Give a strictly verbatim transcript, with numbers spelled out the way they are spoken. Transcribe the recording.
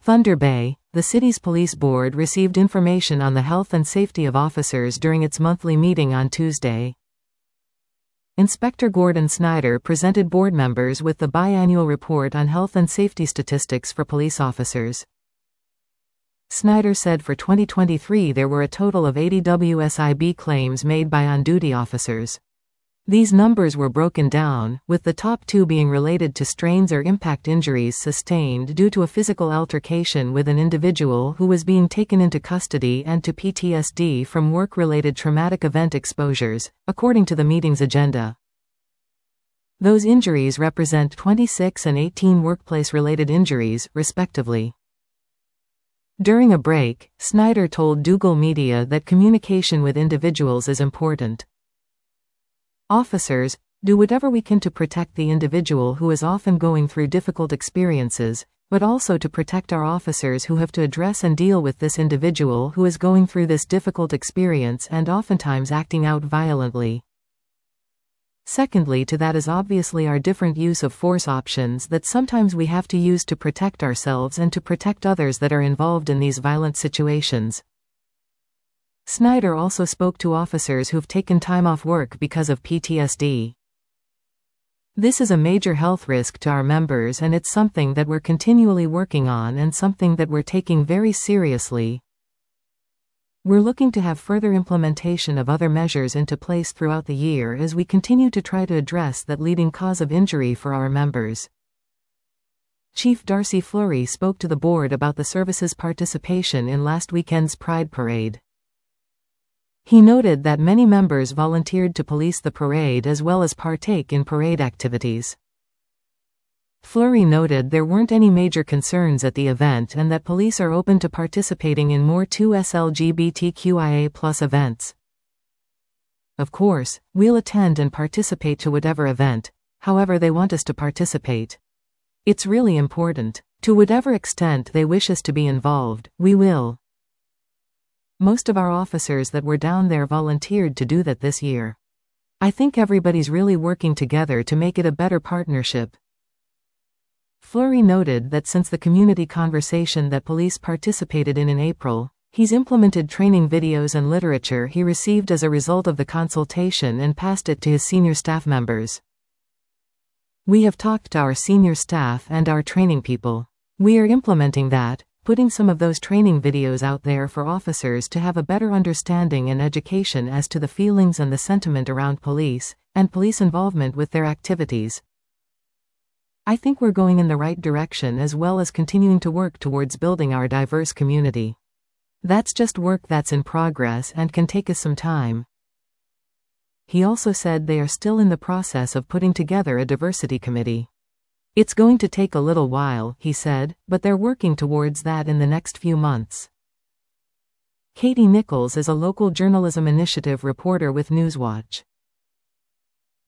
Thunder Bay, the city's police board received information on the health and safety of officers during its monthly meeting on Tuesday. Inspector Gordon Snyder presented board members with the biannual report on health and safety statistics for police officers. Snyder said for twenty twenty-three there were a total of eighty W S I B claims made by on-duty officers. These numbers were broken down, with the top two being related to strains or impact injuries sustained due to a physical altercation with an individual who was being taken into custody and to P T S D from work-related traumatic event exposures, according to the meeting's agenda. Those injuries represent twenty-six and eighteen workplace-related injuries, respectively. During a break, Snyder told Dougal Media that communication with individuals is important. Officers, do whatever we can to protect the individual who is often going through difficult experiences, but also to protect our officers who have to address and deal with this individual who is going through this difficult experience and oftentimes acting out violently. Secondly to that is obviously our different use of force options that sometimes we have to use to protect ourselves and to protect others that are involved in these violent situations. Snyder also spoke to officers who've taken time off work because of P T S D. This is a major health risk to our members and it's something that we're continually working on and something that we're taking very seriously. We're looking to have further implementation of other measures into place throughout the year as we continue to try to address that leading cause of injury for our members. Chief Darcy Fleury spoke to the board about the service's participation in last weekend's Pride Parade. He noted that many members volunteered to police the parade as well as partake in parade activities. Fleury noted there weren't any major concerns at the event and that police are open to participating in more two S L G B T Q I A plus events. Of course, we'll attend and participate to whatever event, however they want us to participate. It's really important. To whatever extent they wish us to be involved, we will. Most of our officers that were down there volunteered to do that this year. I think everybody's really working together to make it a better partnership. Fleury noted that since the community conversation that police participated in in April, he's implemented training videos and literature he received as a result of the consultation and passed it to his senior staff members. We have talked to our senior staff and our training people. We are implementing that, putting some of those training videos out there for officers to have a better understanding and education as to the feelings and the sentiment around police, and police involvement with their activities. I think we're going in the right direction as well as continuing to work towards building our diverse community. That's just work that's in progress and can take us some time. He also said they are still in the process of putting together a diversity committee. It's going to take a little while, he said, but they're working towards that in the next few months. Katie Nichols is a local journalism initiative reporter with Newswatch.